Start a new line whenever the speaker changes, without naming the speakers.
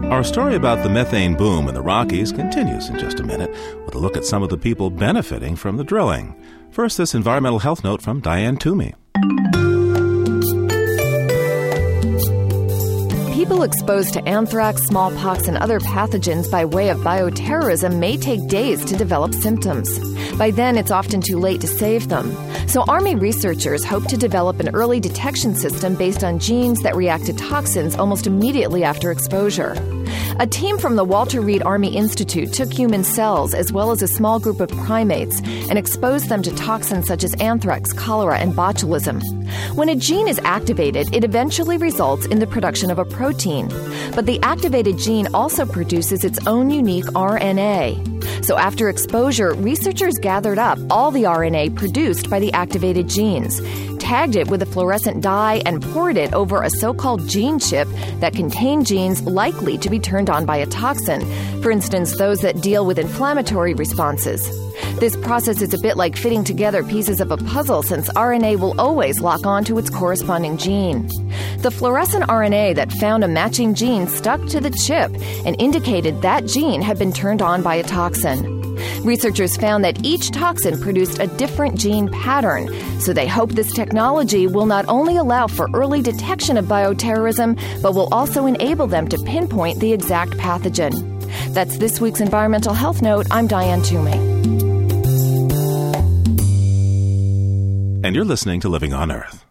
Our story about the methane boom in the Rockies continues in just a minute with a look at some of the people benefiting from the drilling. First, this environmental health note from Diane Toomey.
People exposed to anthrax, smallpox, and other pathogens by way of bioterrorism may take days to develop symptoms. By then, it's often too late to save them. So Army researchers hope to develop an early detection system based on genes that react to toxins almost immediately after exposure. A team from the Walter Reed Army Institute took human cells as well as a small group of primates and exposed them to toxins such as anthrax, cholera, and botulism. When a gene is activated, it eventually results in the production of a protein. But the activated gene also produces its own unique RNA. So after exposure, researchers gathered up all the RNA produced by the activated genes, tagged it with a fluorescent dye, and poured it over a so-called gene chip that contained genes likely to be turned on by a toxin, for instance, those that deal with inflammatory responses. This process is a bit like fitting together pieces of a puzzle, since RNA will always lock on to its corresponding gene. The fluorescent RNA that found a matching gene stuck to the chip and indicated that gene had been turned on by a toxin. Researchers found that each toxin produced a different gene pattern, so they hope this technology will not only allow for early detection of bioterrorism, but will also enable them to pinpoint the exact pathogen. That's this week's Environmental Health Note. I'm Diane Toomey.
And you're listening to Living on Earth.